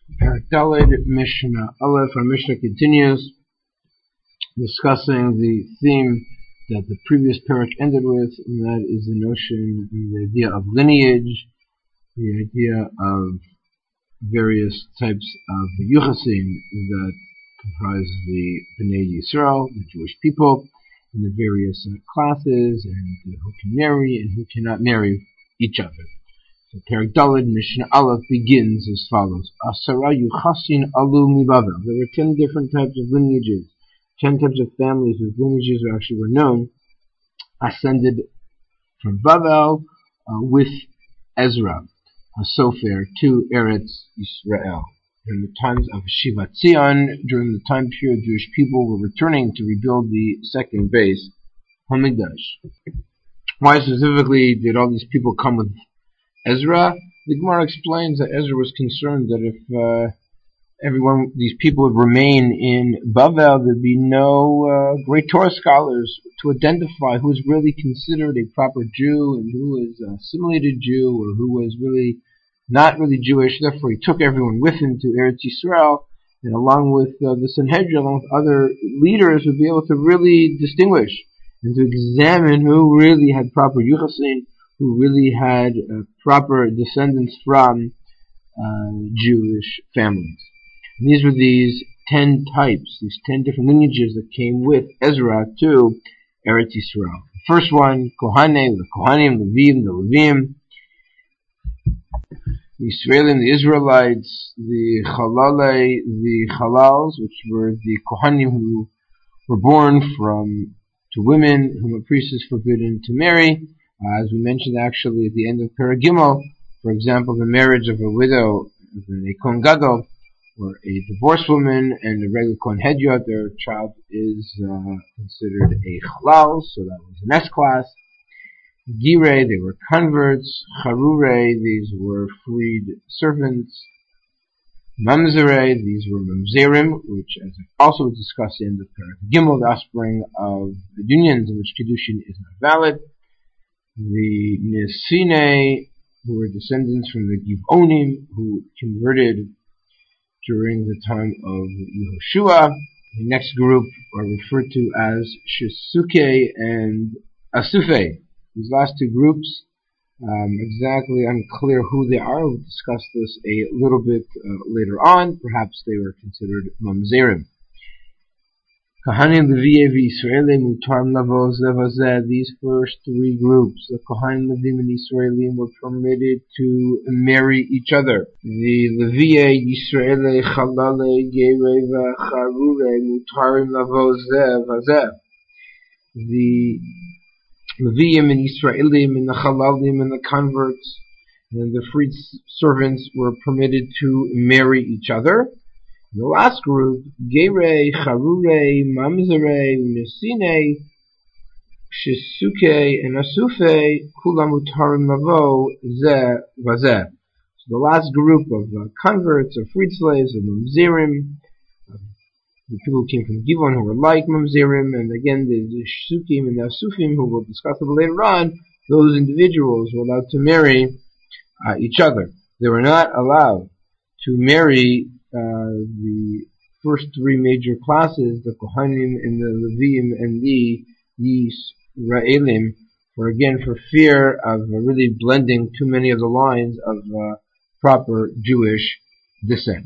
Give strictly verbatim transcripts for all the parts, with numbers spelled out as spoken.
Parak Daled Mishnah Aleph. Our Mishnah continues discussing the theme that the previous parak ended with, and that is the notion, the idea of lineage, the idea of various types of yuchasim that comprise the Bnei Yisrael, the Jewish people, and the various uh, classes, and who can marry and who cannot marry each other. So Parak Daled Mishnah Aleph begins as follows: Asara Yuchasin Alu Mibavel. There were ten different types of lineages, ten types of families whose lineages actually were known, ascended from Bavel uh, with Ezra, a Sofer, to Eretz Yisrael. During the times of Shivat Zion, during the time period Jewish people were returning to rebuild the second base, Hamikdash. Why specifically did all these people come with Ezra? The Gemara explains that Ezra was concerned that if uh, everyone, these people would remain in Bavel, there'd be no uh, great Torah scholars to identify who was really considered a proper Jew and who was an assimilated Jew or who was really not really Jewish. Therefore, he took everyone with him to Eretz Yisrael, and along with uh, the Sanhedrin, along with other leaders, would be able to really distinguish and to examine who really had proper Yuchasin, who really had uh, proper descendants from uh, Jewish families. And these were these ten types, these ten different lineages that came with Ezra to Eretz Yisrael. The first one, Kohanim, the Kohanim, the Levim, the Levim, the Israelim, the Israelites, the Chalalei, the Chalals, which were the Kohanim who were born from to women whom a priest is forbidden to marry. Uh, as we mentioned actually at the end of Perek Gimel, for example, the marriage of a widow, a Kohen Gadol, or a divorced woman, and a regular Kohen Hedyot, their child is uh, considered a Chalal, so that was an S class. Girei, they were converts. Charurei, these were freed servants. Mamzerei, these were Mamzerim, which, as also was discussed in the Perek Gimel, the offspring of the unions in which Kedushin is not valid. The Nesine, who were descendants from the Givonim, who converted during the time of Yehoshua. The next group are referred to as Shisuke and Asufe. These last two groups, um, exactly unclear who they are. We'll discuss this a little bit uh, later on. Perhaps they were considered Mamzerim. Kohanim, Levi, Yisraelim, Mutarim, Lavos, Levazeh. These first three groups, the Kohanim, Levim, and Yisraelim, were permitted to marry each other. The Levi, Yisraeli, Chalale, Gereva, Charure, Mutarim, Lavos, Levazeh. The Leviim and Yisraelim and the Chalalim and the converts and the freed servants were permitted to marry each other. The last group, Gerei, Charurei, Mamzerei, Nesine, Shisuke, and Asufe, Kulam Utarim Lavo, Zeh, Vazeh. So the last group of uh, converts, of freed slaves, of Mamzerim, uh, the people who came from Givon who were like Mamzerim, and again the, the Shisukim and the Asufim, who we'll discuss a little later on, those individuals were allowed to marry uh, each other. They were not allowed to marry Uh, the first three major classes, the Kohanim and the Levim and the Yisraelim, for again, for fear of uh, really blending too many of the lines of uh, proper Jewish descent.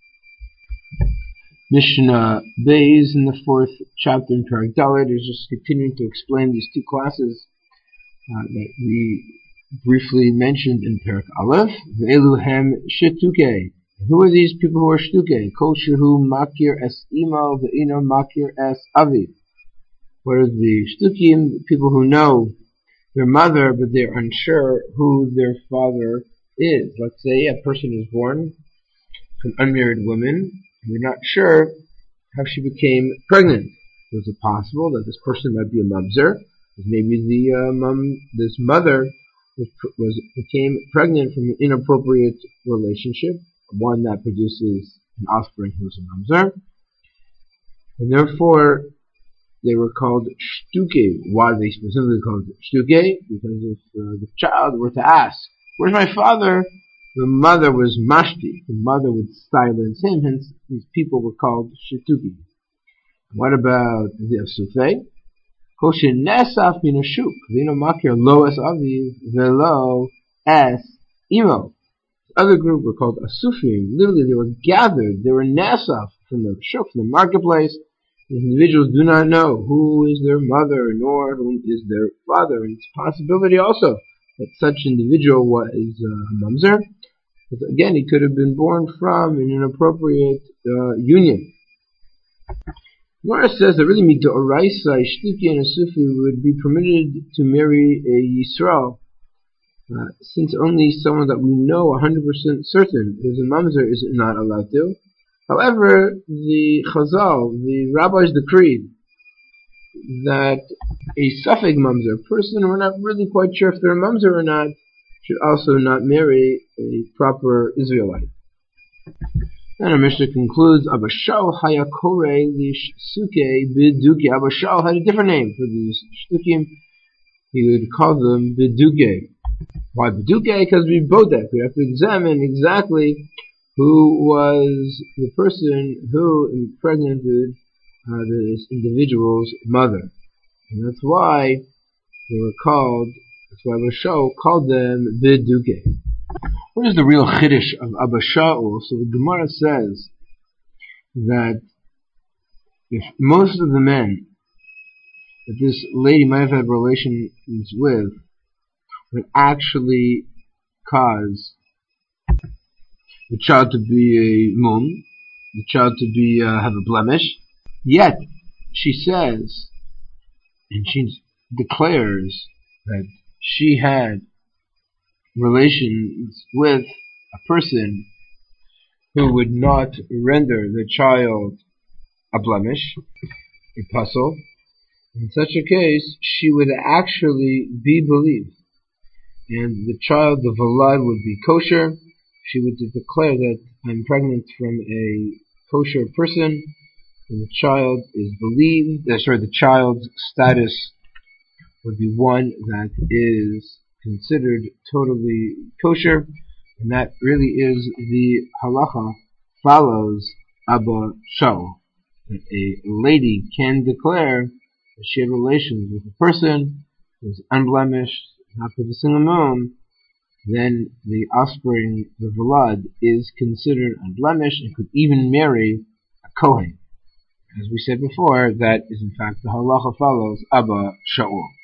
Mishnah Beis in the fourth chapter in Perek Daled is just continuing to explain these two classes uh, that we briefly mentioned in Perek Aleph. Ve'eluhem shetuke. Who are these people who are shtuke? Kol shehu makir es imo ve'ino makir es aviv. What are the shtukim? People who know their mother, but they're unsure who their father is. Let's say a person is born to an unmarried woman, and they're not sure how she became pregnant. Is it possible that this person might be a mamzer? Maybe the uh, mom, this mother was, was became pregnant from an inappropriate relationship, one that produces an offspring who's a mamzer, and therefore they were called shtuke. Why are they specifically called shtuke? Because if uh, the child were to ask, "Where's my father?" the mother was mashti. The mother would silence him, hence these people were called shituki. What about the asufei? Koshe nesaf min ashuk. Vino makir lo es aviv velo es imo. The other group were called asufim. Literally, they were gathered. They were nesaf from the shuk, from the marketplace. These individuals do not know who is their mother nor who is their father. And it's a possibility also that such individual was a mamzer. But again, he could have been born from an inappropriate uh, union. Gemara says that really midoraisa, Shtuki and a Sufi would be permitted to marry a Yisrael, uh, since only someone that we know one hundred percent certain is a mamzer is not allowed to. However, the Chazal, the rabbis decreed that a Safek mamzer, a person we're not really quite sure if they're a mamzer or not, should also not marry a proper Israelite. And our Mishnah concludes, Abba Shaul hayakore lishsuke biduke. Abba Shaul had a different name for these shtukim. He would call them biduke. Why biduke? Because we bodek. We have to examine exactly who was the person who impregnated uh, this individual's mother. And that's why they were called, that's why Abba Shaul called them biduke. What is the real chiddush of Abba Shaul? So the Gemara says that if most of the men that this lady might have had relations with would actually cause the child to be a mum, the child to be uh, have a blemish, yet she says, and she declares that she had relations with a person who would not render the child a blemish, a puzzle. In such a case, she would actually be believed, and the child, the valad, would be kosher. She would declare that I'm pregnant from a kosher person, and the child is believed. Uh, sorry, the child's status would be one that is considered totally kosher, and that really is the halacha follows Abba Shaul. That a lady can declare that she had relations with a person who is unblemished, not producing a mum, then the offspring, the valad, is considered unblemished and could even marry a kohen. As we said before, that is in fact the halacha follows Abba Shaul.